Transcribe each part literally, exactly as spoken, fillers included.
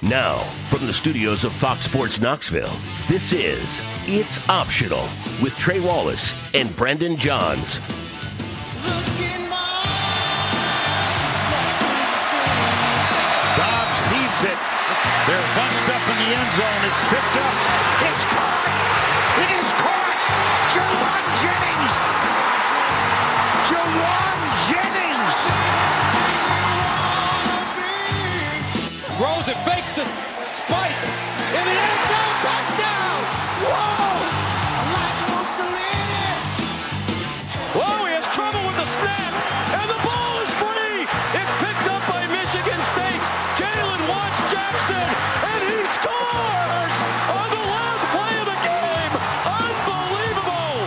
Now, from the studios of Fox Sports Knoxville, this is It's Optional with Trey Wallace and Brandon Johns. Dobbs heaves it. They're bunched up in the end zone. It's tipped up. It's caught. It is caught. Jawan Jennings. Jawan Jennings. Rolls it, fakes the spike. In the end zone. Touchdown. Whoa. Whoa, he has trouble with the snap. And the ball is free. It's picked up by Michigan State's Jalen Watts Jackson. And he scores on the last play of the game. Unbelievable.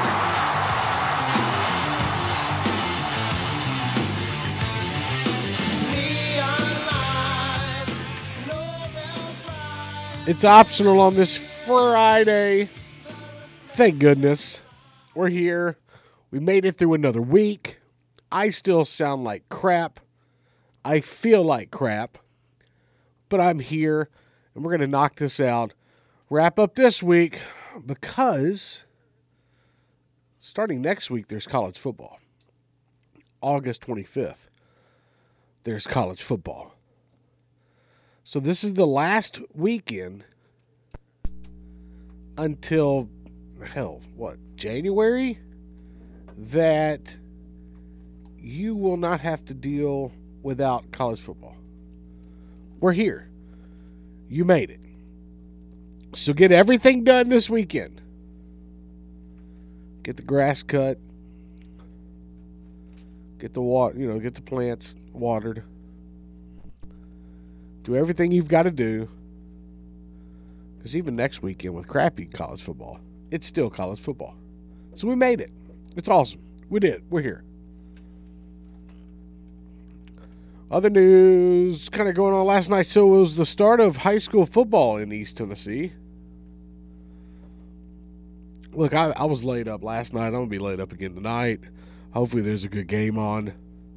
It's optional on this Friday. Thank goodness. We're here. We made it through another week. I still sound like crap. I feel like crap. But I'm here, and we're going to knock this out. Wrap up this week because starting next week, there's college football. August twenty-fifth, there's college football. So this is the last weekend until, hell, what, January? That you will not have to deal without college football. We're here. You made it. So get everything done this weekend. Get the grass cut. Get the water, you know, get the plants watered. Do everything you've got to do. Because even next weekend with crappy college football, it's still college football. So we made it. It's awesome. We did. We're here. Other news kind of going on last night. So it was the start of high school football in East Tennessee. Look, I, I was laid up last night. I'm going to be laid up again tonight. Hopefully there's a good game on.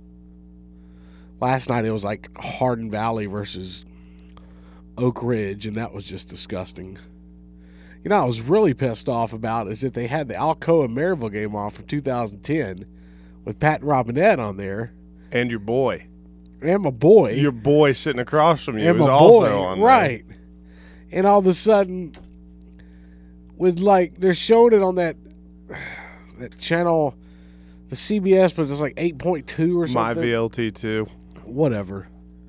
Last night it was like Hardin Valley versus Oak Ridge, and that was just disgusting. You know, I was really pissed off about is that they had the Alcoa Maryville game on from two thousand ten with Pat and Robinette on there. And your boy. And my boy. Your boy sitting across from you and was my also boy, on there. right. And all of a sudden, with like, they're showing it on that that channel, the C B S, but it's like eight point two or something. My V L T two. Whatever.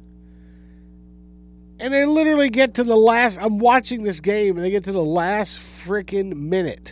And they literally get to the last, I'm watching this game, and they get to the last freaking minute.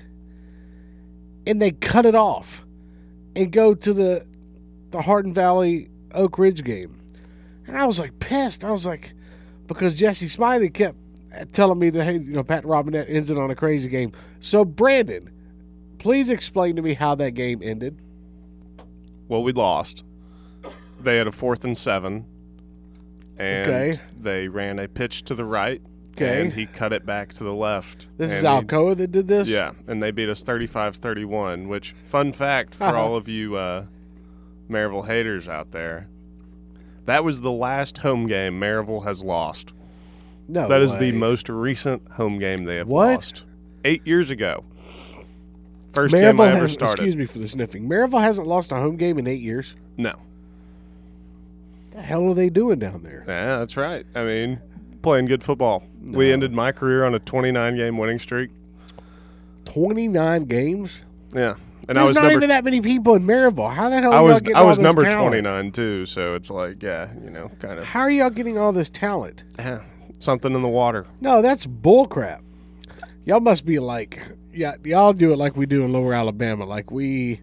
And they cut it off and go to the the Hardin Valley Oak Ridge game. And I was like pissed. I was like, because Jesse Smiley kept telling me that, hey, you know, Pat and Robinette ends it on a crazy game. So, Brandon, please explain to me how that game ended. Well, we lost. They had a fourth and seven. And Okay. they ran a pitch to the right. Okay. And he cut it back to the left. This and is he- Alcoa that did this? Yeah, and they beat us thirty-five thirty-one, which, fun fact for Uh-huh. all of you uh, Maryville haters out there, that was the last home game Maryville has lost. No That is the way. most recent home game they have What? lost. Eight years ago. First game I Maryville ever has, started. excuse me for the sniffing. Maryville hasn't lost a home game in eight years. No. What the hell are they doing down there? Yeah, that's right. I mean, playing good football. No. We ended my career on a twenty-nine game winning streak. twenty-nine games? Yeah. And There's I was not number even that many people in Maryville. How the hell are I y'all was getting I all was this number talent? twenty-nine too, so it's like, yeah, you know, kind of How are y'all getting all this talent? yeah, something in the water. No, that's bullcrap. Y'all must be like, yeah, y'all do it like we do in Lower Alabama. Like we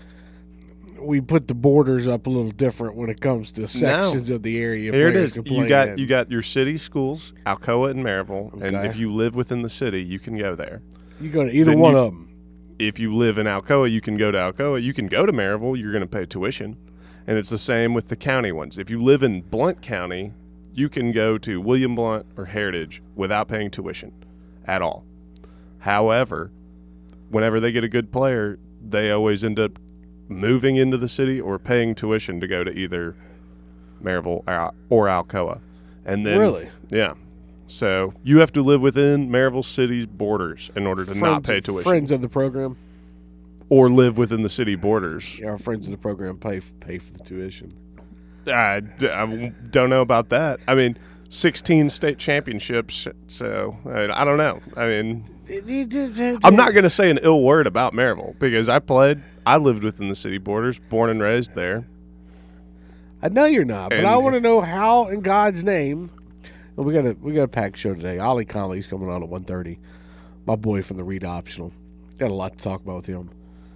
we put the borders up a little different when it comes to sections of the area. Here it players is. can You play got in. you got your city schools, Alcoa and Maryville, and Okay. if you live within the city, you can go there. You go to either then one you- of them. If you live in Alcoa, you can go to Alcoa. You can go to Maryville. You're going to pay tuition, and it's the same with the county ones. If you live in Blount County, you can go to William Blount or Heritage without paying tuition at all. However, whenever they get a good player, they always end up moving into the city or paying tuition to go to either Maryville or, or Alcoa. And then, Really? Yeah. So you have to live within Maryville City's borders in order to friends, not pay tuition. Friends of the program. Or live within the city borders. Yeah, our friends of the program pay pay for the tuition. I, d- I don't know about that. I mean, sixteen state championships, so I, I don't know. I mean, I'm not going to say an ill word about Maryville because I played, I lived within the city borders, born and raised there. I know you're not, but And- I want to know how, in God's name. Well, we got a we got a packed show today. Ollie Conley's coming on at one thirty. My boy from the Reed Optional. Got a lot to talk about with him.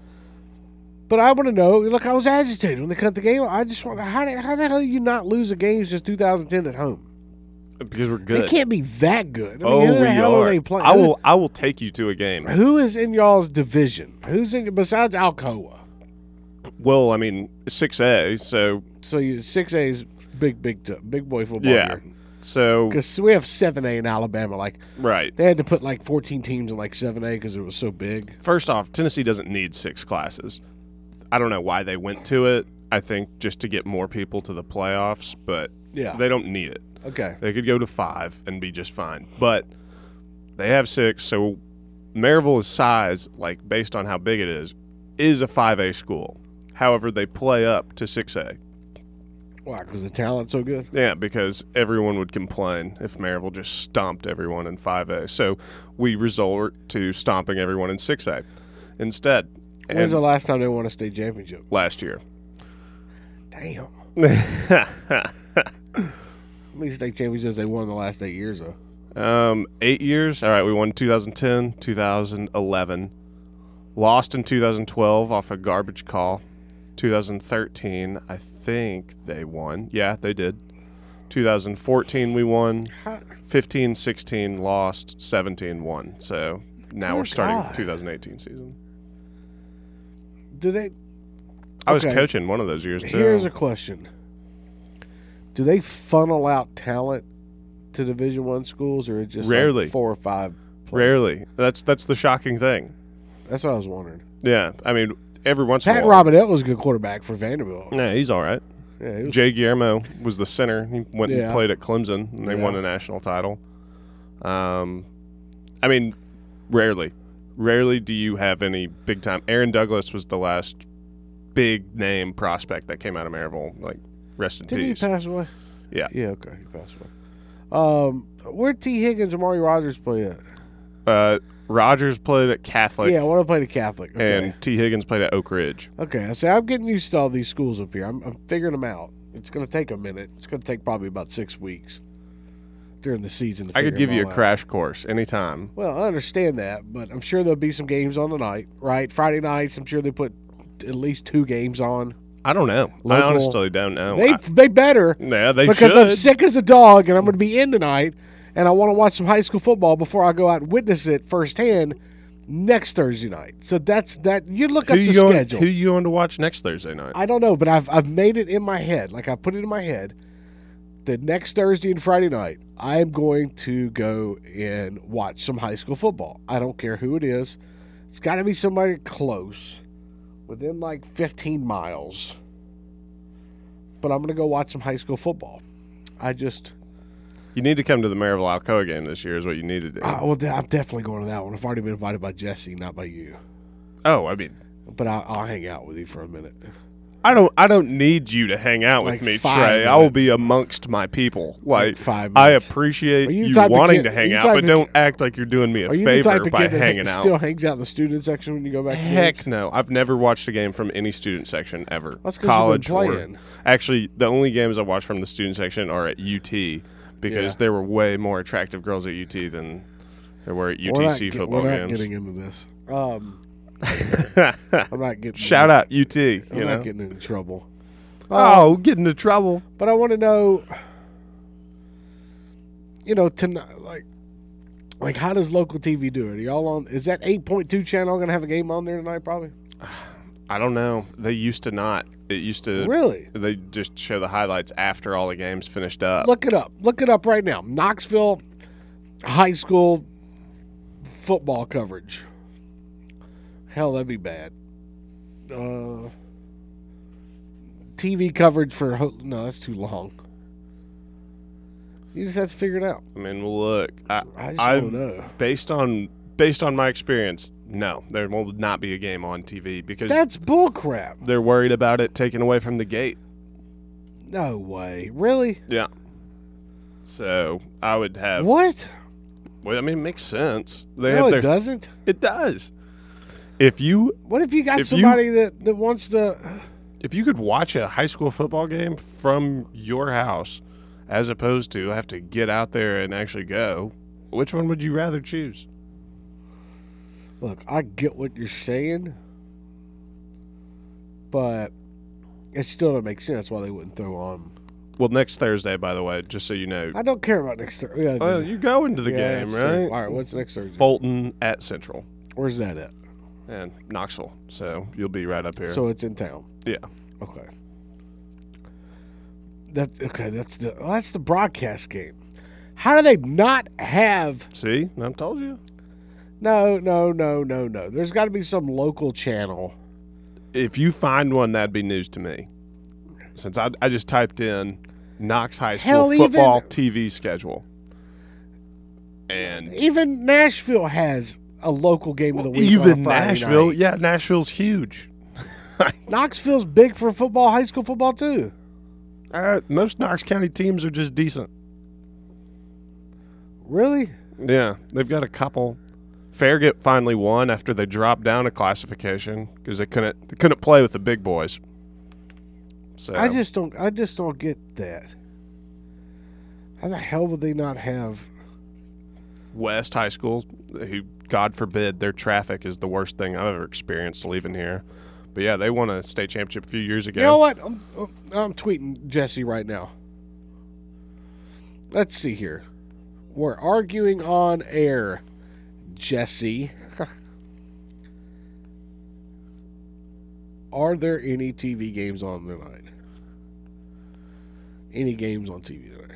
But I want to know. Look, I was agitated when they cut the game. I just want how did, how the hell do you not lose a game since two thousand ten at home? Because we're good. They can't be that good. I mean, oh, who the we hell are. are they playing? I will. I will take you to a game. Who is in y'all's division? Who's in besides Alcoa? Well, I mean, six A. So So you six A's big big t- big boy football. yeah. So Because we have seven A in Alabama. Like right. they had to put like fourteen teams in like seven A because it was so big. First off, Tennessee doesn't need six classes. I don't know why they went to it. I think just to get more people to the playoffs, but Yeah. they don't need it. Okay. They could go to five and be just fine. But they have six, so Maryville's size, like based on how big it is, is a five A school. However, they play up to six A. Why? Because the talent's so good. Yeah, because everyone would complain if Maryville just stomped everyone in five A. So we resort to stomping everyone in six A instead. When's And the last time they won a state championship? last year. Damn. How many state championships they won in the last eight years, though? Um, eight years. All right, we won two thousand ten, two thousand eleven. Lost in two thousand twelve off a garbage call. two thousand thirteen, I think they won. Yeah, they did. two thousand fourteen, we won. fifteen, sixteen, lost. seventeen, won. So now Good we're starting God. the two thousand eighteen season. Do they? I was Okay. coaching one of those years, too. Here's a question: do they funnel out talent to Division One schools, or just like Rarely. four or five? Players? Rarely. That's that's the shocking thing. That's what I was wondering. Yeah, I mean, every once Pat in a while. Robinette was a good quarterback for Vanderbilt. Yeah, he's all right. Yeah, he was, Jay Guillermo was the center. He went Yeah. and played at Clemson, and they Yeah. won a national title. Um, I mean, rarely, rarely do you have any big time. Aaron Douglas was the last big name prospect that came out of Maryville. Like, rest in didn't he peace. pass away? Yeah. Yeah, okay, he passed away. Um, where T. Higgins and Amari Rogers play at? Uh, Rogers played at Catholic, yeah, I want to play the Catholic. Okay. and T. Higgins played at Oak Ridge. Okay, I say I'm getting used to all these schools up here. I'm, I'm figuring them out. It's going to take a minute. It's going to take probably about six weeks during the season. To I could figure give them you a all out. crash course anytime. Well, I understand that, but I'm sure there'll be some games on tonight, right? Friday nights, I'm sure they put at least two games on. I don't know. I Local. honestly don't know. They I- they better yeah, they because should. I'm sick as a dog and I'm going to be in tonight, and I want to watch some high school football before I go out and witness it firsthand next Thursday night. So that's that. You look Who up the you going, schedule. Who you going to watch next Thursday night? I don't know, but I've I've made it in my head. Like I put it in my head that next Thursday and Friday night, I am going to go and watch some high school football. I don't care who it is. It's got to be somebody close, within like fifteen miles. But I'm going to go watch some high school football. I just, You need to come to the Maryville Alcoa game this year is what you need to do. uh, well, I'm definitely going to that one. I've already been invited by Jesse, not by you. oh, I mean, But I'll, I'll hang out with you for a minute. I don't I don't need you to hang out with Like me, five Trey. I will be minutes. amongst my people. Like, five I minutes. appreciate Are you you, the type of wanting kid- to are hang you out, type but of don't kid- act like you're doing me a Are you the type favor of by kid that hanging still out. hangs out in the student section when you go back to Heck games? no. I've never watched a game from any student section ever. That's 'cause you've been College or playing. actually the only games I watched from the student section are at U T because Yeah. there were way more attractive girls at U T than there were at We're not U T C get- football we're not games. getting into this. Um, I'm not getting. Shout out U T, I'm you not know. getting into trouble. Oh, get into trouble. But I want to know, you know, tonight, like, like how does local T V do it? Are y'all on? Is that eight point two channel going to have a game on there tonight? Probably. I don't know. They used to not. It used to Really? They just show the highlights after all the games finished up. Look it up. Look it up right now. Knoxville high school football coverage. Hell, that'd be bad. Uh, T V coverage for ho- no, that's too long. You just have to figure it out. I mean, look, I, I just I don't know. Based on based on my experience, no, there will not be a game on T V because That's bullcrap. they're worried about it taken away from the gate. No way. Really? Yeah. So I would have. What? Well, I mean, it makes sense. They No, have it their, doesn't. It does. If you What if you got If you- somebody that, that wants to... if you could watch a high school football game from your house, as opposed to have to get out there and actually go, which one would you rather choose? Look, I get what you're saying, but it still doesn't make sense why they wouldn't throw on. Well, next Thursday, by the way, just so you know. I don't care about next Thursday. Yeah, Well, you go into the yeah, game, that's true. right? All right, what's next Thursday? Fulton at Central Where's that at? and Knoxville. So you'll be right up here. So it's in town. yeah. Okay. That okay. That's the well, that's the broadcast game. How do they not have? See, I told you. No, no, no, no, no. There's got to be some local channel. If you find one, that'd be news to me. Since I, I just typed in Knox High School Hell, football even- T V schedule. And Even Nashville has a local game of the week. on a even Friday Nashville, night. yeah, Nashville's huge. Knoxville's big for football, high school football too. Uh, most Knox County teams are just decent. Really? Yeah, they've got a couple. Farragut finally won after they dropped down a classification because they couldn't they couldn't play with the big boys. So I just don't. I just don't get that. How the hell would they not have? West High School, who God forbid their traffic is the worst thing I've ever experienced leaving here. But yeah, they won a state championship a few years ago. You know what? I'm, I'm tweeting Jesse right now. Let's see here. We're arguing on air, Jesse. Are there any T V games on tonight? Any games on T V tonight?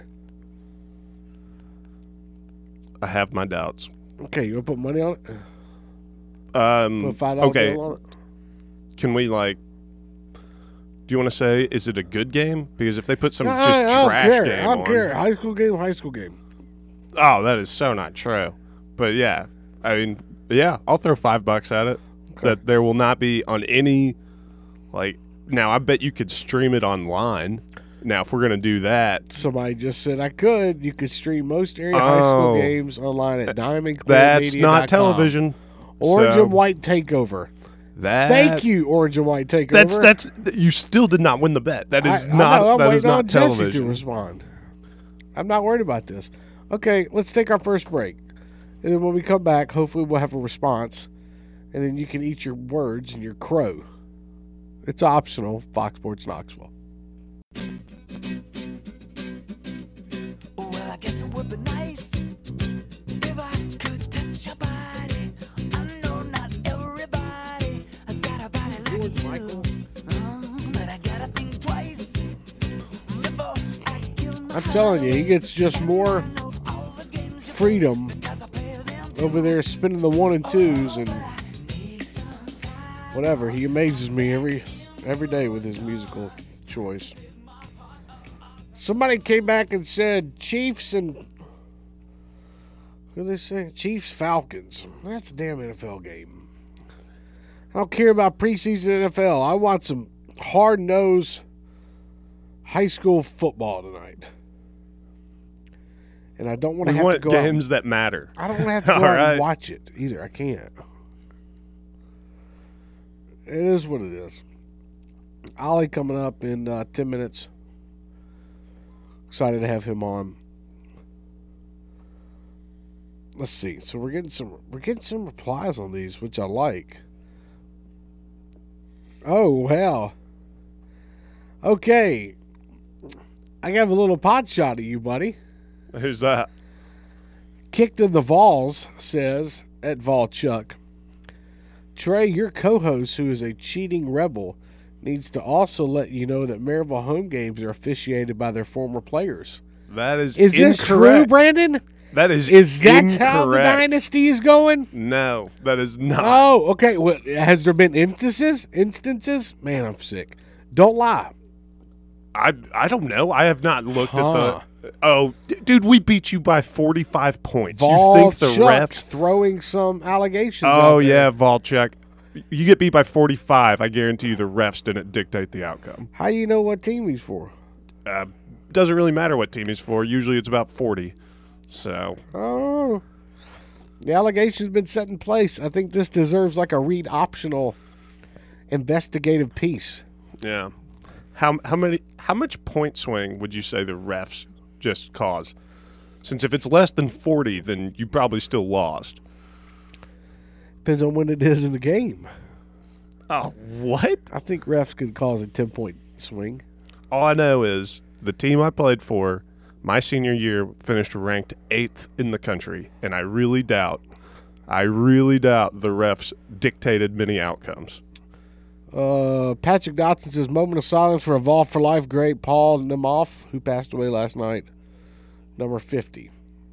I have my doubts. Okay, you want to put money on it? Um, Put a five dollar okay, bill on it? can we like? Do you want to say is it a good game? Because if they put some No, just I, I don't trash care. game I don't on, care. High school game, high school game. oh, that is so not true. But yeah, I mean, yeah, I'll throw five bucks at it. Okay. That there will not be on any, like, now I bet you could stream it online. Now, if we're gonna do that, Somebody just said I could. You could stream most area high school Oh. games online at diamond that's not television. Orange So, and white takeover. That, Thank you, Orange and white takeover. That's that's you still did not win the bet. That is I, I not know, I'm that is waiting on not Jesse to television. respond. I'm not worried about this. Okay, let's take our first break, and then when we come back, hopefully we'll have a response, and then you can eat your words and your crow. It's optional. Fox Sports Knoxville. Well, I guess it would be nice if I could touch your body. I know not everybody has got a body like you. Um, but I gotta think twice before I give my I'm telling you, he gets just more all the games freedom as I play them. over there spinning the one and twos and whatever. He amazes me every every day with his musical choice. Somebody came back and said Chiefs and who they say Chiefs Falcons. That's a damn N F L game. I don't care about preseason N F L. I want some hard nosed high school football tonight. And I don't want to We have want to go out. games that matter. I don't want to have to go All out right. and watch it either. I can't. It is what it is. Ollie coming up in uh, ten minutes. Excited to have him on. Let's see. So we're getting some we're getting some replies on these, which I like. Oh wow. Okay. I have a little pot shot at you, buddy. Who's that? Kicked in the Vols says at Volchuck. Trey, your co-host, who is a cheating rebel, needs to also let you know that Maryville home games are officiated by their former players. That is Is this true, incorrect. Brandon? That is Is that incorrect. how the dynasty is going? No, that is not. Oh, okay. Well, has there been instances? Instances? Man, I'm sick. Don't lie. I I don't know. I have not looked Huh. at Oh, d- dude, we beat you by forty-five points. Vol you think the Chuck refs? throwing some allegations Oh out there. yeah, Volchek. You get beat by forty-five. I guarantee you the refs didn't dictate the outcome. How you know what team he's for? Uh, doesn't really matter what team he's for. Usually it's about forty. So Oh, the allegation's been set in place. I think this deserves like a read optional investigative piece. yeah, how how many how much point swing would you say the refs just cause? Since if it's less than forty, then you probably still lost. Depends on when it is in the game. Oh, what? I think refs could cause a ten-point swing. All I know is the team I played for, my senior year, finished ranked eighth in the country, and I really doubt, I really doubt the refs dictated many outcomes. Uh, Patrick Dotson says, moment of silence for Evolve for Life great Paul Nemoff, who passed away last night, number fifty.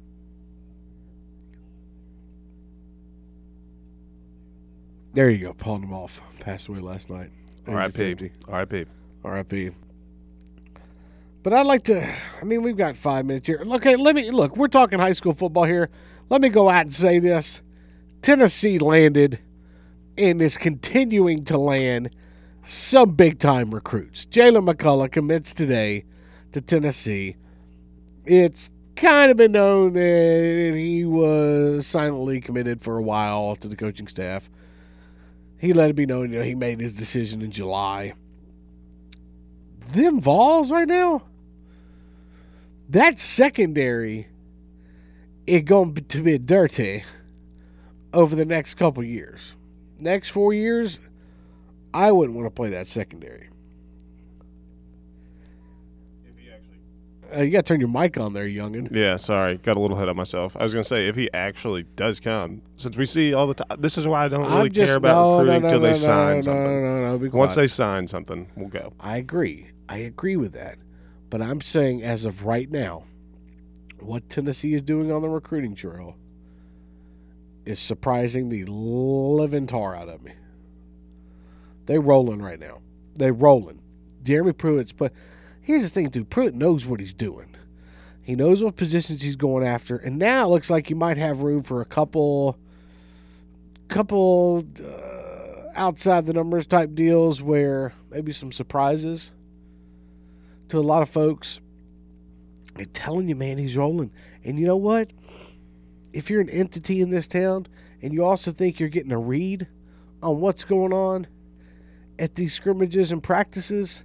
There you go, Paul Nemoff passed away last night. R I P. R I P. R I P. But I'd like to, I mean, we've got five minutes here. Okay, let me, look, we're talking high school football here. Let me go out and say this. Tennessee landed and is continuing to land some big-time recruits. Jalen McCullough commits today to Tennessee. It's kind of been known that he was silently committed for a while to the coaching staff. He let it be known, you know, he made his decision in July. Them Vols right now, that secondary is going to be dirty over the next couple years. Next four years, I wouldn't want to play that secondary. Uh, you got to turn your mic on there, youngin. Yeah, sorry. Got a little ahead of myself. I was going to say, if he actually does come, since we see all the time, this is why I don't really I'm just, care about no, recruiting no, until no, they no, sign no, something. No, no, no, be Once quiet. they sign something, we'll go. I agree. I agree with that. But I'm saying as of right now, what Tennessee is doing on the recruiting trail is surprising the living tar out of me. They rolling right now. They rolling. Jeremy Pruitt's, but here's the thing, too. Pruitt knows what he's doing. He knows what positions he's going after, and now it looks like he might have room for a couple, couple uh, outside the numbers type deals where maybe some surprises to a lot of folks. I'm telling you, man, he's rolling. And you know what? If you're an entity in this town and you also think you're getting a read on what's going on at these scrimmages and practices,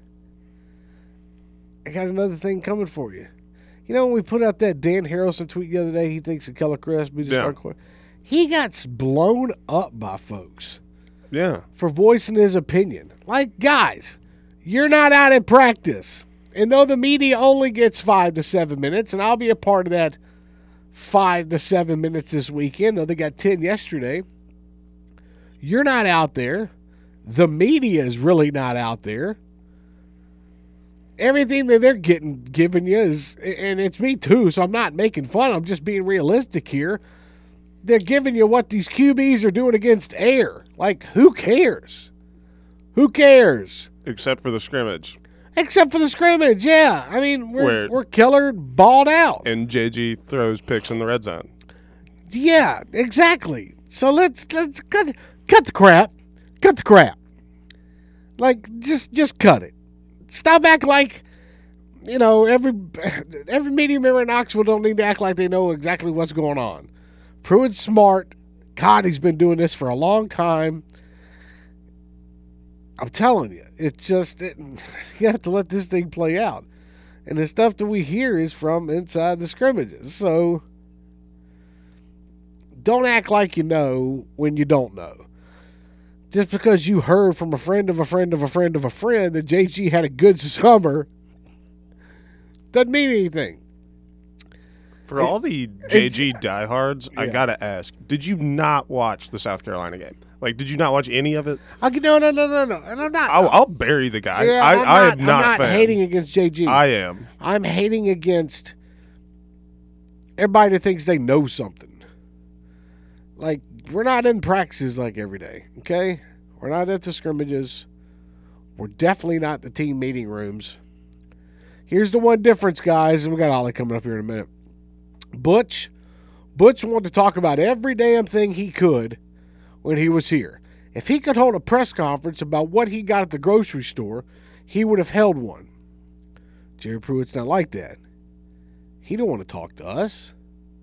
I got another thing coming for you. You know, when we put out that Dan Harrelson tweet the other day, he thinks that Keller Crest be the Yeah. starting quarterback. He got blown up by folks Yeah. for voicing his opinion. Like, guys, you're not out at practice. And though the media only gets five to seven minutes, and I'll be a part of that five to seven minutes this weekend, though they got ten yesterday, you're not out there. The media is really not out there. Everything that they're getting giving you is, and it's me too, so I'm not making fun. I'm just being realistic here. They're giving you what these Q Bs are doing against air. Like, who cares? Who cares? Except for the scrimmage. Except for the scrimmage, yeah. I mean, we're Where- we're killer balled out. And J G throws picks in the red zone. Yeah, exactly. So let's let's cut cut the crap. Cut the crap. Like, just just cut it. Stop acting like, you know, every every media member in Knoxville don't need to act like they know exactly what's going on. Pruitt's smart. God, he's been doing this for a long time. I'm telling you, it's just, it, you have to let this thing play out. And the stuff that we hear is from inside the scrimmages. So don't act like you know when you don't know. Just because you heard from a friend of a friend of a friend of a friend that J G had a good summer doesn't mean anything. For all the J G diehards, I got to ask, did you not watch the South Carolina game? Like, did you not watch any of it? I, no, no, no, no, no. And I'm not. I'll, I'll bury the guy. yeah, I, I'm I not, am not, I'm not a fan. hating against J G. I am. I'm hating against everybody that thinks they know something. Like, we're not in practices like every day, okay? We're not at the scrimmages. We're definitely not the team meeting rooms. Here's the one difference, guys, and we got Ollie coming up here in a minute. Butch, Butch wanted to talk about every damn thing he could when he was here. If he could hold a press conference about what he got at the grocery store, he would have held one. Jerry Pruitt's not like that. He don't want to talk to us.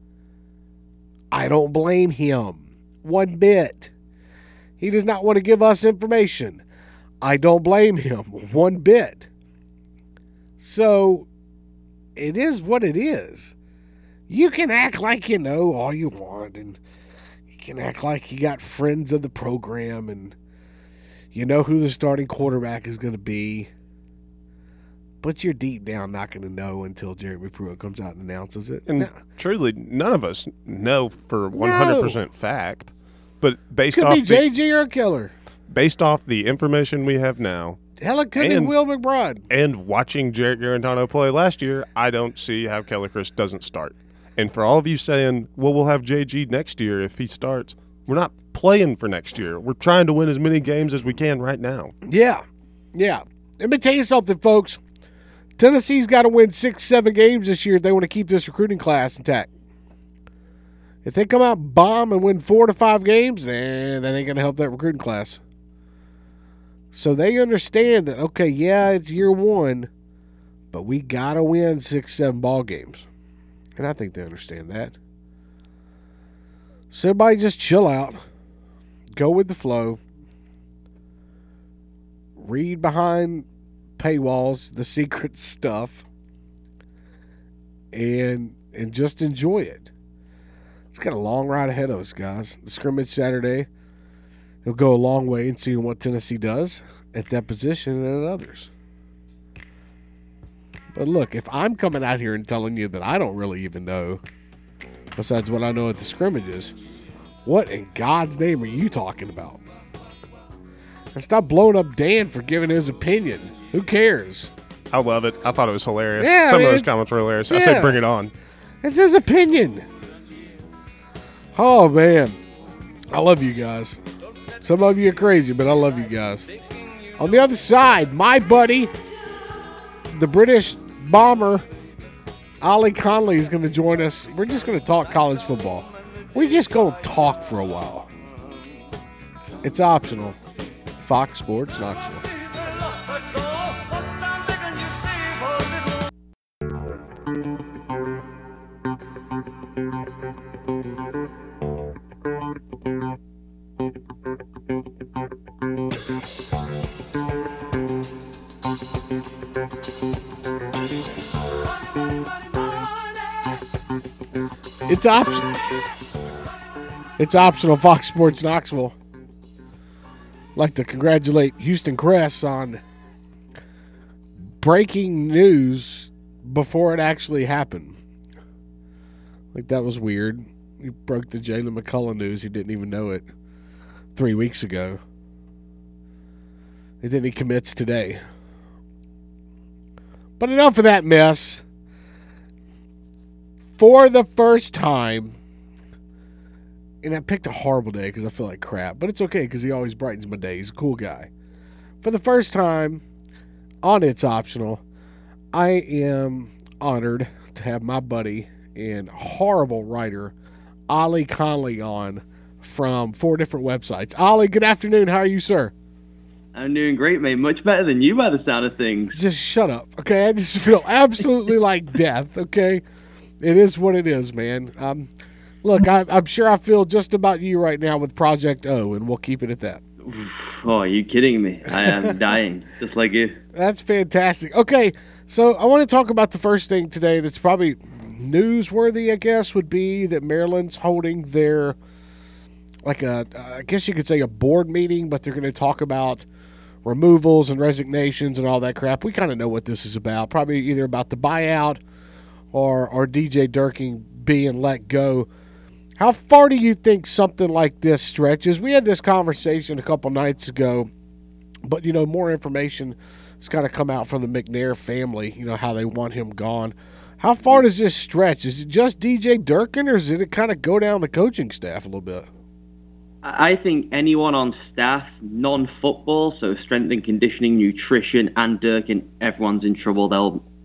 I don't blame him one bit. He does not want to give us information. I don't blame him one bit. So, it is what it is. You can act like you know all you want, and you can act like you got friends of the program, and you know who the starting quarterback is going to be. But you're deep down not going to know until Jeremy Pruitt comes out and announces it. And no. truly, none of us know for one hundred percent No. fact. But based Could off be the, J G or Killer. based off the information we have now, Hell, it could be And- Will McBride. and watching Jarrett Garantano play last year, I don't see how Keller Chris doesn't start. And for all of you saying, well, we'll have J G next year if he starts, we're not playing for next year. We're trying to win as many games as we can right now. Yeah, yeah. Let me tell you something, folks. Tennessee's got to win six, seven games this year if they want to keep this recruiting class intact. If they come out bomb and win four to five games, then that ain't going to help that recruiting class. So they understand that, okay, yeah, it's year one, but we got to win six, seven ball games. And I think they understand that. So everybody just chill out. Go with the flow. Read behind paywalls, the secret stuff, and and just enjoy it. It's got a long ride ahead of us, guys. The scrimmage Saturday will go a long way in seeing what Tennessee does at that position and at others. But look, if I'm coming out here and telling you that I don't really even know, besides what I know at the scrimmages, what in God's name are you talking about? And stop blowing up Dan for giving his opinion. Who cares? I love it. I thought it was hilarious. Yeah, Some I mean, of those it's- comments were hilarious. I yeah. said, bring it on. It's his opinion. Oh, man. I love you guys. Some of you are crazy, but I love you guys. On the other side, my buddy, the British bomber, Ollie Conley, is going to join us. We're just going to talk college football. We're just going to talk for a while. It's optional. Fox Sports Knoxville. It's optional. It's optional. Fox Sports Knoxville. I'd like to congratulate Houston Cress on breaking news before it actually happened. Like, that was weird. He broke the Jalen McCullough news. He didn't even know it three weeks ago. And then he commits today. But enough of that mess. For the first time, and I picked a horrible day because I feel like crap, but it's okay because he always brightens my day. He's a cool guy. For the first time on It's Optional, I am honored to have my buddy and horrible writer, Ollie Conley, on from four different websites. Ollie, good afternoon. How are you, sir? I'm doing great, mate. Much better than you by the sound of things. Just shut up, okay? I just feel absolutely like death, okay? It is what it is, man. Um, look, I, I'm sure I feel just about you right now with Project O, and we'll keep it at that. Oh, are you kidding me? I am dying, just like you. That's fantastic. Okay, so I want to talk about the first thing today that's probably newsworthy, I guess, would be that Maryland's holding their, like a, I guess you could say a board meeting, but they're going to talk about removals and resignations and all that crap. We kind of know what this is about. Probably either about the buyout or or D J Durkin being let go. How far do you think something like this stretches? We had this conversation a couple nights ago, but, you know, more information has kind of come out from the McNair family, you know, how they want him gone. How far does this stretch? Is it just D J Durkin, or does it kind of go down the coaching staff a little bit? I think anyone on staff, non-football, so strength and conditioning, nutrition, and Durkin, everyone's in trouble. They'll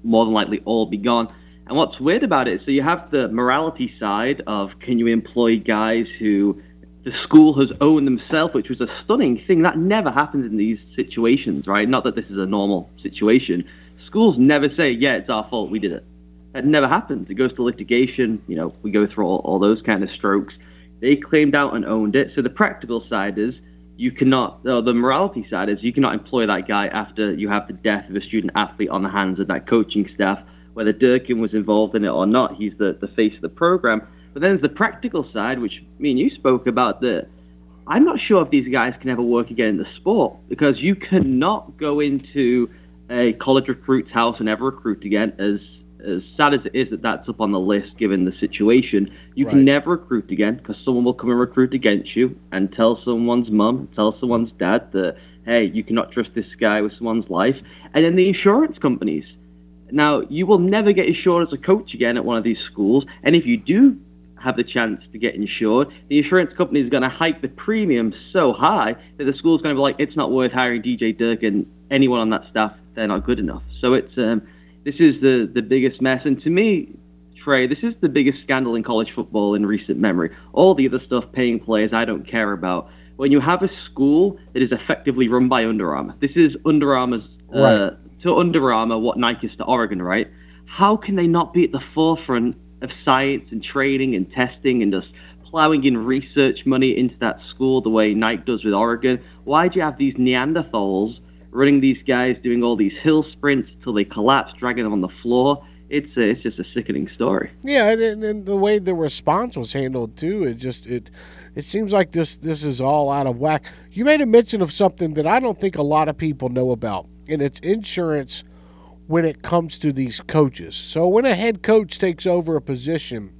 more than likely all be gone. And what's weird about it, so you have the morality side of can you employ guys who the school has owned themselves, which was a stunning thing. That never happens in these situations, right? Not that this is a normal situation. Schools never say, yeah, it's our fault, we did it. That never happens. It goes to litigation. You know, we go through all, all those kind of strokes. They claimed out and owned it. So the practical side is you cannot, uh, the morality side is you cannot employ that guy after you have the death of a student athlete on the hands of that coaching staff, whether Durkin was involved in it or not. He's the, the face of the program. But then there's the practical side, which me and you spoke about. The I'm not sure if these guys can ever work again in the sport, because you cannot go into a college recruit's house and ever recruit again. As as sad as it is that that's up on the list, given the situation, you Right. can never recruit again, because someone will come and recruit against you and tell someone's mum, tell someone's dad that, hey, you cannot trust this guy with someone's life. And then the insurance companies. Now, you will never get insured as a coach again at one of these schools, and if you do have the chance to get insured, the insurance company is going to hike the premium so high that the school's going to be like, it's not worth hiring D J Durkin. Anyone on that staff, they're not good enough. So it's um, this is the, the biggest mess. And to me, Trey, this is the biggest scandal in college football in recent memory. All the other stuff, paying players, I don't care about. When you have a school that is effectively run by Under Armour, this is Under Armour's, uh, Right. to Under Armour what Nike is to Oregon, right? How can they not be at the forefront of science and training and testing and just plowing in research money into that school the way Nike does with Oregon? Why do you have these Neanderthals running these guys doing all these hill sprints till they collapse, dragging them on the floor? It's a, it's just a sickening story. Yeah, and, and the way the response was handled too, it just it it seems like this this is all out of whack. You made a mention of something that I don't think a lot of people know about, and it's insurance when it comes to these coaches. So when a head coach takes over a position,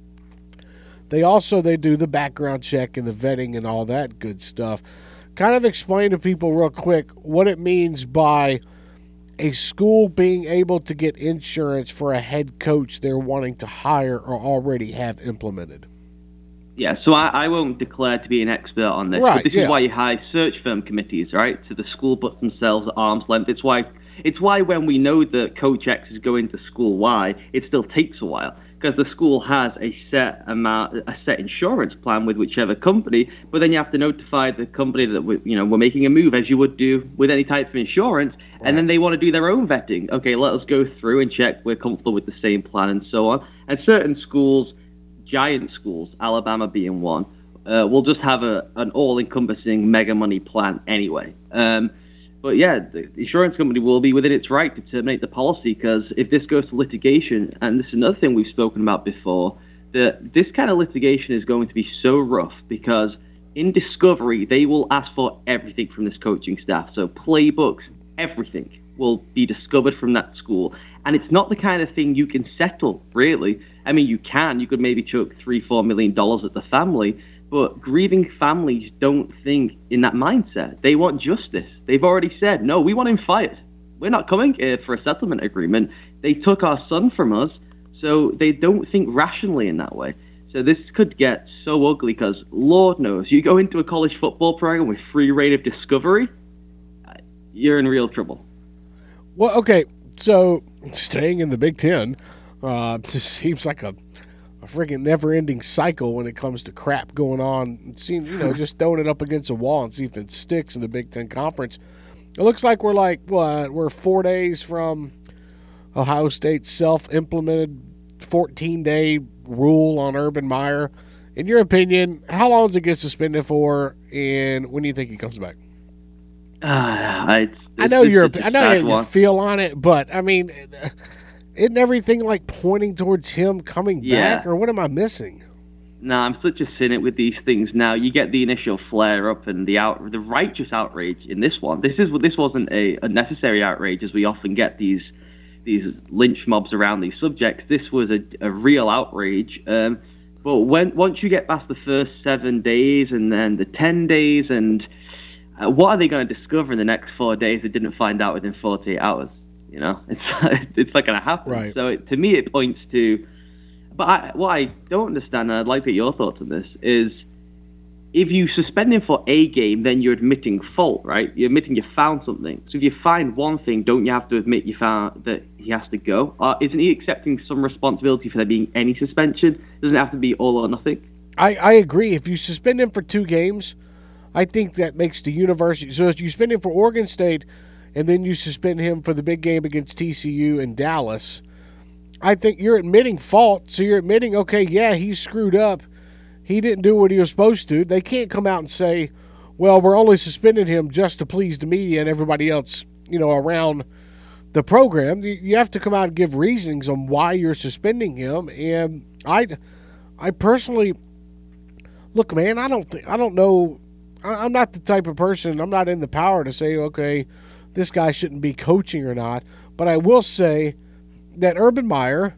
they also they do the background check and the vetting and all that good stuff. Kind of explain to people real quick what it means by a school being able to get insurance for a head coach they're wanting to hire or already have implemented. Yeah, so I, I won't declare to be an expert on this. Right, but this yeah. is why you hire search firm committees, right? So the school puts themselves at arm's length. It's why it's why when we know that Coach X is going to school Y, it still takes a while, because the school has a set amount, a set insurance plan with whichever company. But then you have to notify the company that we, you know we're making a move, as you would do with any type of insurance. Right. And then they want to do their own vetting. Okay, let us go through and check we're comfortable with the same plan and so on. And certain schools, giant schools, Alabama being one, uh, will just have a an all-encompassing mega money plan anyway. Um, But yeah, the insurance company will be within its right to terminate the policy, because if this goes to litigation, and this is another thing we've spoken about before, that this kind of litigation is going to be so rough, because in discovery, they will ask for everything from this coaching staff. So playbooks, everything will be discovered from that school. And it's not the kind of thing you can settle, really. I mean, you can. You could maybe chuck three, four million dollars at the family. But grieving families don't think in that mindset. They want justice. They've already said, no, we want him fired. We're not coming here for a settlement agreement. They took our son from us, so they don't think rationally in that way. So this could get so ugly, because Lord knows, you go into a college football program with free reign of discovery, you're in real trouble. Well, okay, so staying in the Big Ten uh, just seems like a a freaking never-ending cycle when it comes to crap going on. Seeing, you know, just throwing it up against a wall and see if it sticks in the Big Ten Conference. It looks like we're like, what, we're four days from Ohio State's self-implemented fourteen-day rule on Urban Meyer. In your opinion, how long does it get suspended for, and when do you think he comes back? Uh, it's, I know it's, you're, it's I know sad you one. feel on it, but I mean, isn't everything like pointing towards him coming Yeah. back, or what am I missing? No, I'm such a cynic with these things now. You get the initial flare up and the out, the righteous outrage in this one. This is this wasn't a, a necessary outrage, as we often get these these lynch mobs around these subjects. This was a, a real outrage. Um, but when once you get past the first seven days and then the ten days, and uh, what are they going to discover in the next four days they didn't find out within forty-eight hours? You know, it's it's not going to happen. Right. So it, to me, it points to. But I, what I don't understand, and I'd like to get your thoughts on this, is if you suspend him for a game, then you're admitting fault, right? You're admitting you found something. So if you find one thing, don't you have to admit you found that he has to go? Or isn't he accepting some responsibility for there being any suspension? Doesn't it have to be all or nothing? I, I agree. If you suspend him for two games, I think that makes the university. So if you suspend him for Oregon State and then you suspend him for the big game against T C U in Dallas, I think you're admitting fault. So you're admitting, okay, yeah, he screwed up. He didn't do what he was supposed to. They can't come out and say, well, we're only suspending him just to please the media and everybody else, you know, around the program. You have to come out and give reasonings on why you're suspending him. And I, I personally, look, man, I don't think, I don't know. I'm not the type of person, I'm not in the power to say, okay, this guy shouldn't be coaching or not. But I will say that Urban Meyer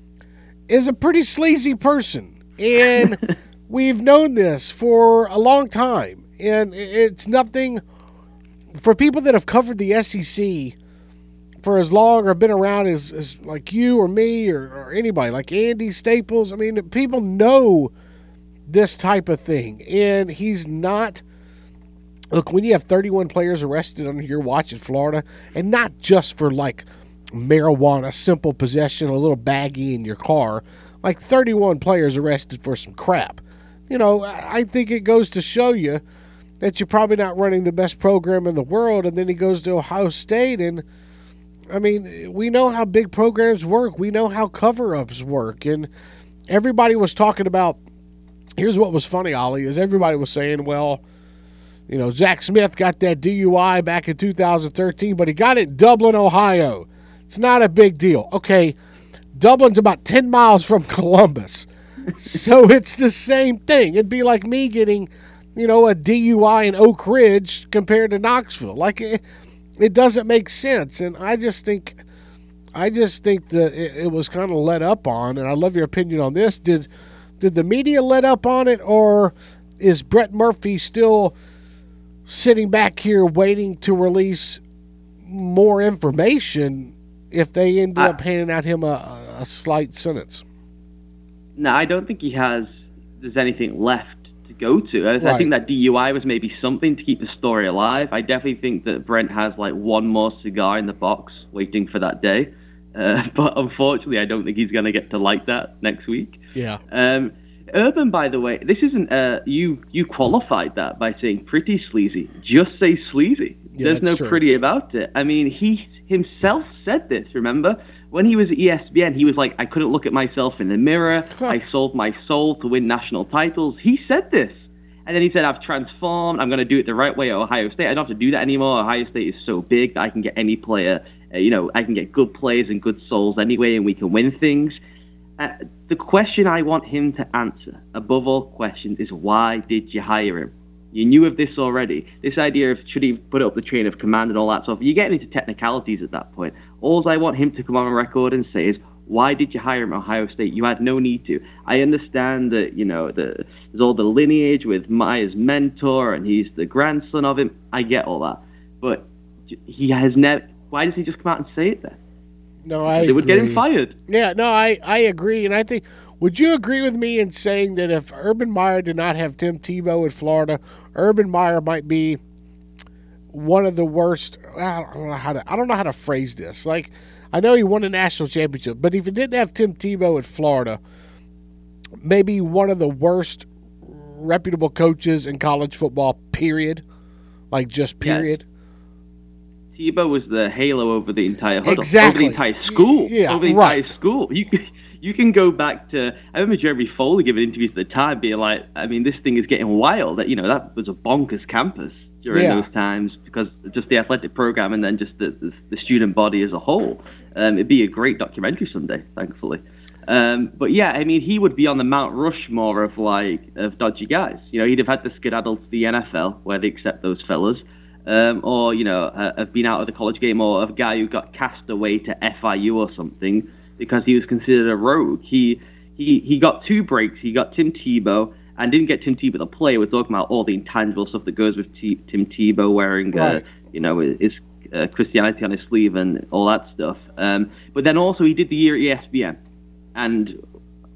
is a pretty sleazy person. And we've known this for a long time. And it's nothing for people that have covered the S E C for as long or been around as, as like you or me or, or anybody, like Andy Staples. I mean, people know this type of thing. And he's not – look, when you have thirty-one players arrested under your watch in Florida, and not just for like marijuana, simple possession, a little baggie in your car, like thirty-one players arrested for some crap. You know, I think it goes to show you that you're probably not running the best program in the world. And then he goes to Ohio State, and I mean, we know how big programs work. We know how cover-ups work. And everybody was talking about, here's what was funny, Ollie, is everybody was saying, well, you know, Zach Smith got that D U I back in two thousand thirteen, but he got it in Dublin, Ohio. It's not a big deal. Okay, Dublin's about ten miles from Columbus. So it's the same thing. It'd be like me getting, you know, a D U I in Oak Ridge compared to Knoxville. Like, it, it doesn't make sense. And I just think, I just think that it, it was kind of let up on. And I love your opinion on this. Did, did the media let up on it, or is Brett Murphy still sitting back here waiting to release more information if they ended up handing out him a, a slight sentence? No, I don't think he has. There's anything left to go to. I, Right. I think that D U I was maybe something to keep the story alive. I definitely think that Brent has like one more cigar in the box waiting for that day. Uh, but unfortunately, I don't think he's going to get to light that next week. Yeah. Um, Urban, by the way, this isn't. Uh, you you qualified that by saying pretty sleazy. Just say sleazy. Yeah, There's no that's true. pretty about it. I mean, he himself said this. Remember when he was at E S P N? He was like, I couldn't look at myself in the mirror. I sold my soul to win national titles. He said this, and then he said, I've transformed. I'm going to do it the right way at Ohio State. I don't have to do that anymore. Ohio State is so big that I can get any player. Uh, you know, I can get good players and good souls anyway, and we can win things. Uh, the question I want him to answer, above all questions, is why did you hire him? You knew of this already. This idea of should he put up the chain of command and all that stuff, you're getting into technicalities at that point. All I want him to come on record and say is, why did you hire him at Ohio State? You had no need to. I understand that, you know, the, there's all the lineage with Meyer's mentor, and he's the grandson of him. I get all that. But he has never... Why does he just come out and say it then? No, I They would get him agree. fired. Yeah, no, I, I agree. And I think, would you agree with me in saying that if Urban Meyer did not have Tim Tebow in Florida, Urban Meyer might be one of the worst? I don't know how to, I don't know how to phrase this. Like, I know he won a national championship, but if he didn't have Tim Tebow in Florida, maybe one of the worst reputable coaches in college football, period. Like, just period. Tebow was the halo over the entire huddle, Exactly. over the entire school, Yeah, over the right. entire school. You you can go back to. I remember Jeremy Foley giving interviews at the time, being like, "I mean, this thing is getting wild." That you know, that was a bonkers campus during Yeah. those times because just the athletic program and then just the the, the student body as a whole. Um, it'd be a great documentary someday, thankfully. Um, but yeah, I mean, he would be on the Mount Rushmore of like of dodgy guys. You know, he'd have had to skedaddle to the N F L where they accept those fellas. Um, or, you know, uh, have been out of the college game, or a guy who got cast away to F I U or something because he was considered a rogue. He he he got two breaks. He got Tim Tebow and didn't get Tim Tebow the player. We're talking about all the intangible stuff that goes with T- Tim Tebow wearing, Right. uh, you know, his uh, Christianity on his sleeve and all that stuff. Um, but then also he did the year at E S P N. And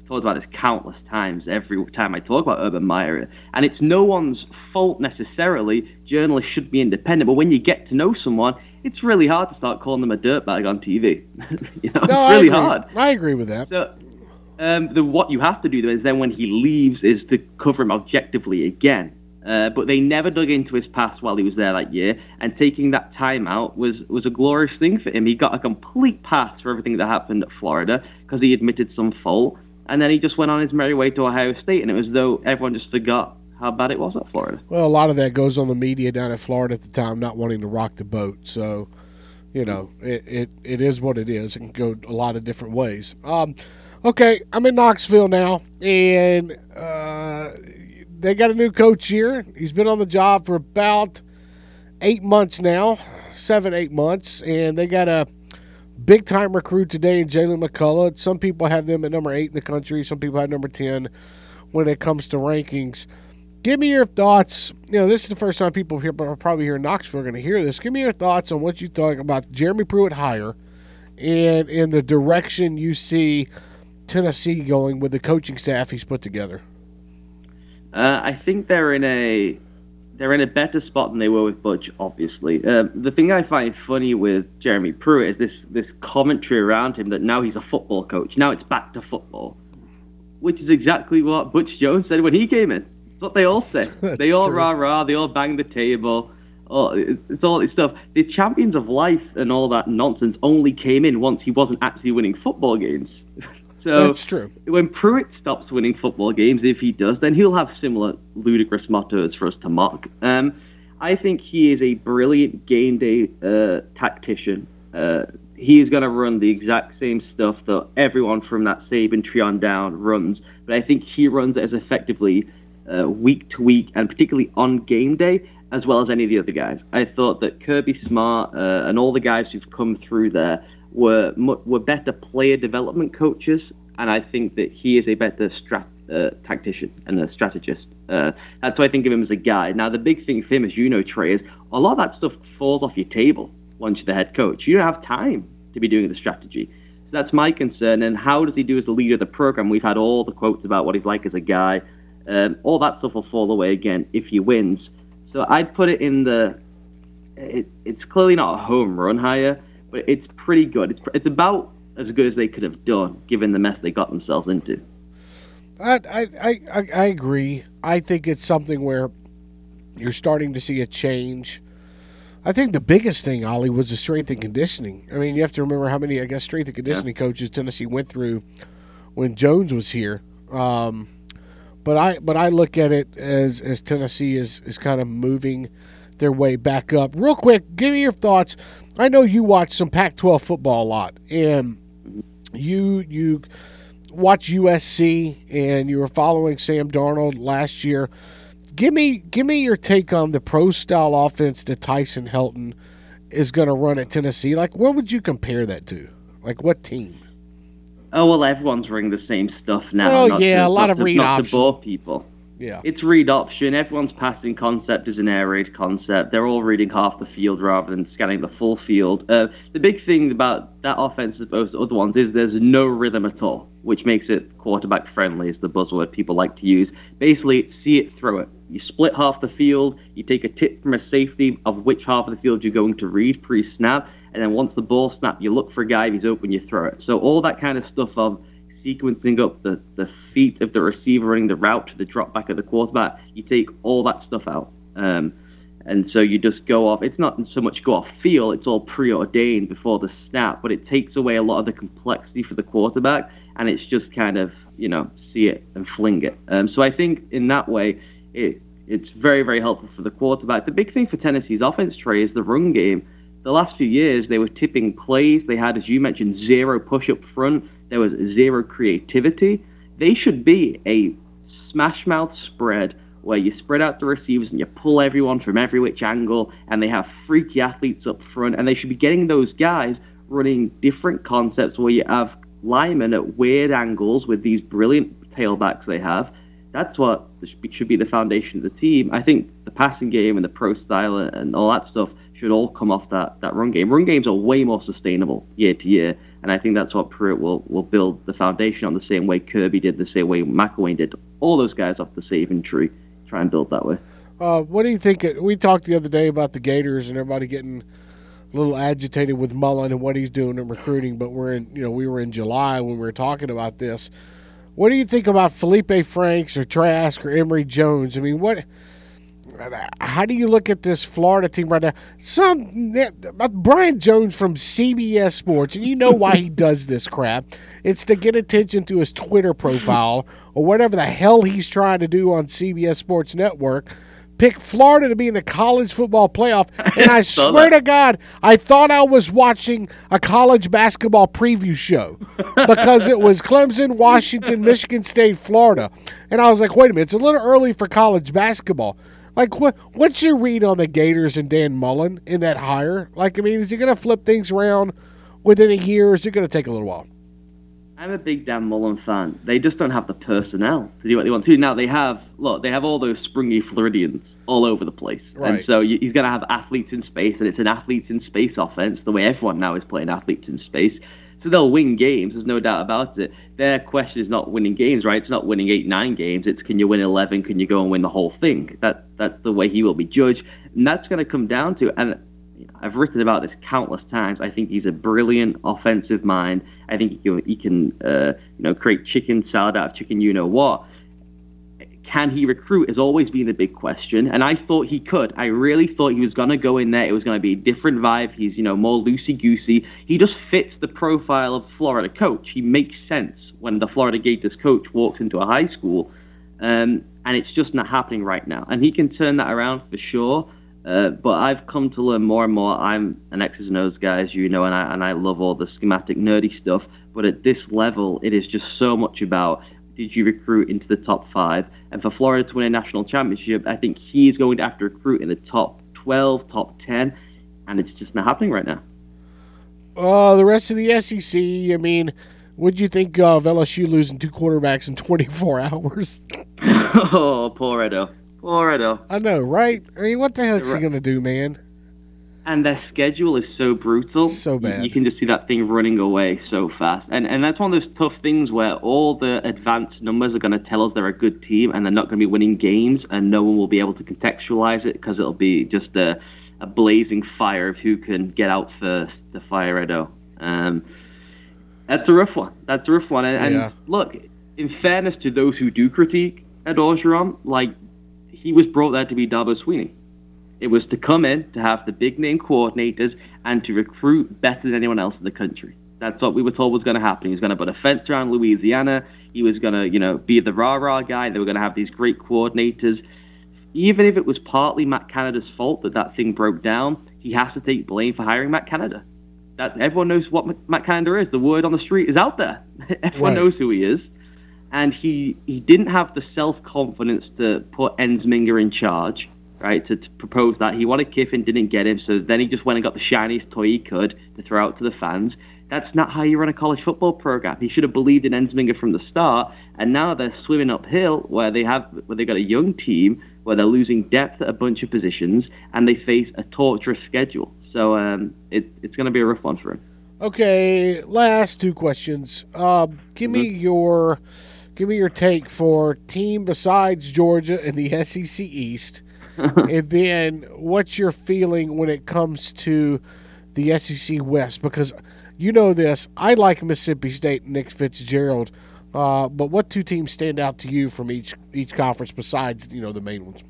talked about this countless times every time I talk about Urban Meyer. And it's no one's fault necessarily. Journalists should be independent. But when you get to know someone, it's really hard to start calling them a dirtbag on T V. you know, No, it's I really agree. hard. I agree with that. So, um, the, what you have to do though is then when he leaves is to cover him objectively again. Uh, but they never dug into his past while he was there that year, and taking that time out was, was a glorious thing for him. He got a complete pass for everything that happened at Florida because he admitted some fault, and then he just went on his merry way to Ohio State, and it was as though everyone just forgot how bad it was at Florida. Well, a lot of that goes on the media down at Florida at the time, not wanting to rock the boat. So, you know, it, it, it is what it is. It can go a lot of different ways. Um, okay, I'm in Knoxville now, and uh, they got a new coach here. He's been on the job for about eight months now, seven, eight months, and they got a big-time recruit today in Jalen McCullough. Some people have them at number eight in the country. Some people have number ten when it comes to rankings. Give me your thoughts. You know, this is the first time people here, probably here in Knoxville are going to hear this. Give me your thoughts on what you thought about Jeremy Pruitt hire and in the direction you see Tennessee going with the coaching staff he's put together. Uh, I think they're in a they're in a better spot than they were with Butch, obviously. Uh, the thing I find funny with Jeremy Pruitt is this, this commentary around him that now he's a football coach. Now it's back to football, which is exactly what Butch Jones said when he came in. It's what they all say. They all true. rah-rah, they all bang the table. Oh, it's all this stuff. The champions of life and all that nonsense only came in once he wasn't actually winning football games. So That's true. When Pruitt stops winning football games, if he does, then he'll have similar ludicrous mottos for us to mock. Um, I think he is a brilliant game day uh, tactician. Uh, he is going to run the exact same stuff that everyone from that Saban tree on down runs, but I think he runs it as effectively uh, week to week, and particularly on game day, as well as any of the other guys. I thought that Kirby Smart uh, and all the guys who've come through there were were better player development coaches, and I think that he is a better strat, uh, tactician and a strategist. Uh, that's why I think of him as a guy. Now, the big thing for him, as you know, Trey, is a lot of that stuff falls off your table once you're the head coach. You don't have time to be doing the strategy. So that's my concern. And how does he do as the leader of the program? We've had all the quotes about what he's like as a guy. Um, all that stuff will fall away again if he wins. So I'd put it in the... It, it's clearly not a home run hire, but it's pretty good. It's, it's about as good as they could have done, given the mess they got themselves into. I, I, I, I agree. I think it's something where you're starting to see a change. I think the biggest thing, Ollie, was the strength and conditioning. I mean, you have to remember how many, I guess, strength and conditioning yeah. coaches Tennessee went through when Jones was here. Um, but I but I look at it as, as Tennessee is, is kind of moving their way back up. Real quick, give me your thoughts. I know you watch some Pac twelve football a lot, and you you watch U S C, and you were following Sam Darnold last year. Give me give me your take on the pro-style offense that Tyson Helton is going to run at Tennessee. Like, what would you compare that to? Like, what team? Oh, well, everyone's running the same stuff now. Oh, not yeah, to, a lot not of to, read not option. to bore people. Yeah. It's read option. Everyone's passing concept is an air raid concept. They're all reading half the field rather than scanning the full field. Uh, the big thing about that offense as opposed to other ones is there's no rhythm at all, which makes it quarterback friendly is the buzzword people like to use. Basically, see it, throw it. You split half the field, you take a tip from a safety of which half of the field you're going to read pre-snap, and then once the ball snapped, you look for a guy, if he's open, you throw it. So all that kind of stuff of sequencing up the, the feet of the receiver running the route to the drop back of the quarterback, you take all that stuff out. Um, and so you just go off. It's not so much go off feel, it's all preordained before the snap, but it takes away a lot of the complexity for the quarterback, and it's just kind of, you know, see it and fling it. Um, so I think in that way, it it's very, very helpful for the quarterback. The big thing for Tennessee's offense, Trey, is the run game. The last few years, they were tipping plays. They had, as you mentioned, zero push up front. There was zero creativity. They should be a smash mouth spread where you spread out the receivers and you pull everyone from every which angle, and they have freaky athletes up front, and they should be getting those guys running different concepts where you have linemen at weird angles with these brilliant tailbacks they have. That's what should be the foundation of the team. I think the passing game and the pro style and all that stuff should all come off that, that run game. Run games are way more sustainable year to year, and I think that's what Pruitt will, will build the foundation on, the same way Kirby did, the same way McElwain did. All those guys off the saving tree, try and build that way. Uh, what do you think? We talked the other day about the Gators and everybody getting a little agitated with Mullen and what he's doing in recruiting, but we're in, you know, we were in July when we were talking about this. What do you think about Felipe Franks or Trask or Emory Jones? I mean, what? How do you look at this Florida team right now? Some Brian Jones from C B S Sports, and you know why he does this crap. It's to get attention to his Twitter profile or whatever the hell he's trying to do on C B S Sports Network. Pick Florida to be in the college football playoff, and I swear to God, I thought I was watching a college basketball preview show because it was Clemson, Washington, Michigan State, Florida. And I was like, wait a minute, it's a little early for college basketball. Like, what? what's your read on the Gators and Dan Mullen in that hire? Like, I mean, is he going to flip things around within a year, or is it going to take a little while? I'm a big Dan Mullen fan. They just don't have the personnel to do what they want to. Now, they have, look, they have all those springy Floridians all over the place. Right. And so you, he's going to have athletes in space, and it's an athletes in space offense, the way everyone now is playing athletes in space. So they'll win games, there's no doubt about it. Their question is not winning games, right? It's not winning eight, nine games. It's can you win eleven? Can you go and win the whole thing? That That's the way he will be judged. And that's going to come down to, and I've written about this countless times, I think he's a brilliant offensive mind. I think he can, he can uh, you know, create chicken salad out of chicken you-know-what. Can he recruit has always been the big question, and I thought he could. I really thought he was going to go in there. It was going to be a different vibe. He's, you know, more loosey-goosey. He just fits the profile of Florida coach. He makes sense when the Florida Gators coach walks into a high school, um, and it's just not happening right now. And he can turn that around for sure, uh, but I've come to learn more and more. I'm an X's and O's guy, as you know, and I, and I love all the schematic, nerdy stuff, but at this level, it is just so much about, did you recruit into the top five? And for Florida to win a national championship, I think he's going to have to recruit in the top twelve, top ten, and it's just not happening right now. Uh, the rest of the S E C, I mean, what'd you think of L S U losing two quarterbacks in twenty-four hours? Oh, poor Edo. Poor Edo. I know, right? I mean, what the heck's Right. he going to do, man? And their schedule is so brutal. So bad. You, you can just see that thing running away so fast. And and that's one of those tough things where all the advanced numbers are going to tell us they're a good team, and they're not going to be winning games, and no one will be able to contextualize it because it'll be just a, a blazing fire of who can get out first to fire Edo. Um, that's a rough one. That's a rough one. And, Yeah. and look, in fairness to those who do critique Ed Orgeron, like, he was brought there to be Dabo Sweeney. It was to come in, to have the big-name coordinators, and to recruit better than anyone else in the country. That's what we were told was going to happen. He was going to put a fence around Louisiana. He was going to, you know, be the rah-rah guy. They were going to have these great coordinators. Even if it was partly Matt Canada's fault that that thing broke down, he has to take blame for hiring Matt Canada. That, everyone knows what Matt Canada is. The word on the street is out there. Everyone Right. knows who he is. And he, he didn't have the self-confidence to put Ensminger in charge. Right, to, to propose that. He wanted Kiffin, didn't get him, so then he just went and got the shiniest toy he could to throw out to the fans. That's not how you run a college football program. He should have believed in Ensminger from the start, and now they're swimming uphill where they have where they got a young team, where they're losing depth at a bunch of positions, and they face a torturous schedule. So um, it, it's going to be a rough one for him. Okay, last two questions. Uh, give me your give me your take for team besides Georgia in the S E C East. And then what's your feeling when it comes to the S E C West? Because you know this, I like Mississippi State and Nick Fitzgerald, uh, but what two teams stand out to you from each each conference besides, you know, the main ones?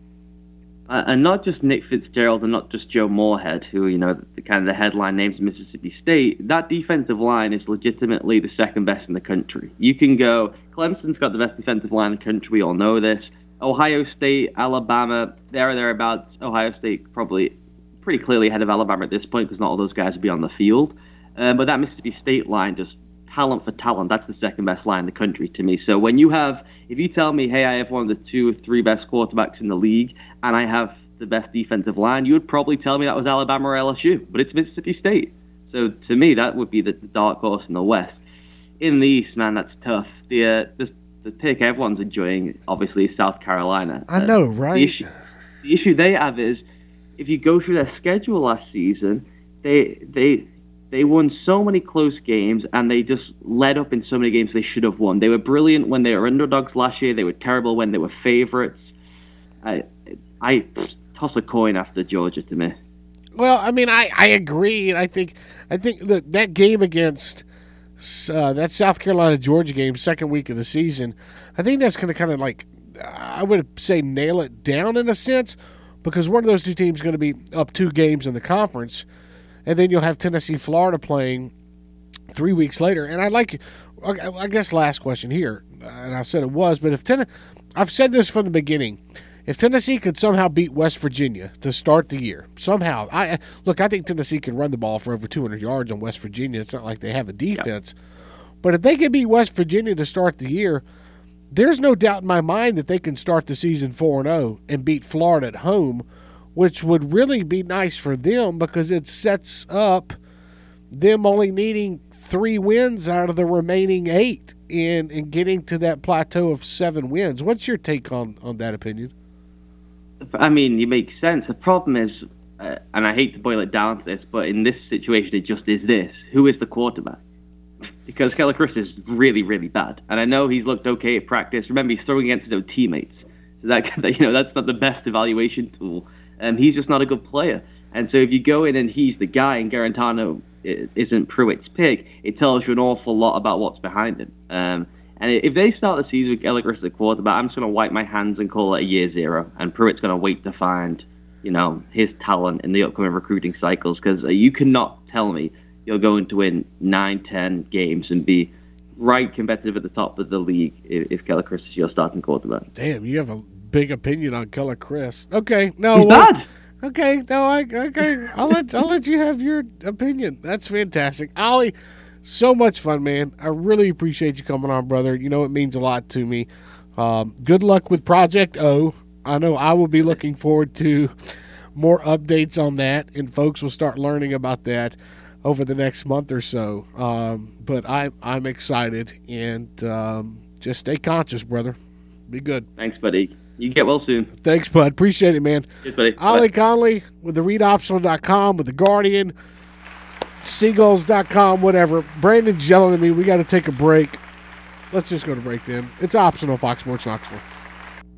Uh, and not just Nick Fitzgerald and not just Joe Moorhead, who, you know, the kind of the headline names of Mississippi State. That defensive line is legitimately the second best in the country. You can go, Clemson's got the best defensive line in the country, we all know this. Ohio State, Alabama, there or thereabouts. Ohio State probably pretty clearly ahead of Alabama at this point because not all those guys will be on the field. Um, but that Mississippi State line, just talent for talent, that's the second best line in the country to me. So when you have, if you tell me, hey, I have one of the two or three best quarterbacks in the league and I have the best defensive line, you would probably tell me that was Alabama or L S U. But it's Mississippi State. So to me, that would be the, the dark horse in the West. In the East, man, that's tough. The uh, just the pick everyone's enjoying, obviously, is South Carolina. I know, Uh, right? The issue, the issue they have is if you go through their schedule last season, they they they won so many close games, and they just led up in so many games they should have won. They were brilliant when they were underdogs last year. They were terrible when they were favorites. I I toss a coin after Georgia to me. Well, I mean, I, I agree, and I think I think that that game against uh, that South Carolina Georgia game, second week of the season, I think that's going to kind of like I would say nail it down in a sense, because one of those two teams is going to be up two games in the conference, and then you'll have Tennessee, Florida playing three weeks later. And I'd like, I guess, last question here, and I said it was, but if ten, I've said this from the beginning. If Tennessee could somehow beat West Virginia to start the year, somehow, I look, I think Tennessee can run the ball for over two hundred yards on West Virginia. It's not like they have a defense. Yeah. But if they can beat West Virginia to start the year, there's no doubt in my mind that they can start the season four and oh and beat Florida at home, which would really be nice for them because it sets up them only needing three wins out of the remaining eight and, and getting to that plateau of seven wins. What's your take on, on that opinion? I mean, it makes sense. The problem is, uh, and I hate to boil it down to this, but in this situation, it just is this. Who is the quarterback? Because Keller Chris is really, really bad. And I know he's looked okay at practice. Remember, he's throwing against his own teammates. So that, you know, that's not the best evaluation tool. Um, he's just not a good player. And so if you go in and he's the guy and Garantano isn't Pruitt's pick, it tells you an awful lot about what's behind him. Um, and if they start the season with Keller Chris as the quarterback, I'm just going to wipe my hands and call it a year zero. And Pruitt's going to wait to find, you know, his talent in the upcoming recruiting cycles, because you cannot tell me you're going to win nine, ten games and be right competitive at the top of the league if, if Keller Chris is your starting quarterback. Damn, you have a big opinion on Keller Chris. Okay, no, He's well, bad. Okay, no, I okay. I'll let I'll let you have your opinion. That's fantastic, Ollie. So much fun, man. I really appreciate you coming on, brother. You know it means a lot to me. Um, good luck with Project O. I know I will be looking forward to more updates on that, and folks will start learning about that over the next month or so. Um, but I, I'm excited, and um, just stay conscious, brother. Be good. Thanks, buddy. You get well soon. Thanks, bud. Appreciate it, man. Cheers, buddy. Ollie Bye. Conley with the read optional dot com, with the Guardian, Seagulls dot com, whatever. Brandon's yelling at me. We got to take a break. Let's just go to break then. It's optional, Fox Sports Knoxville.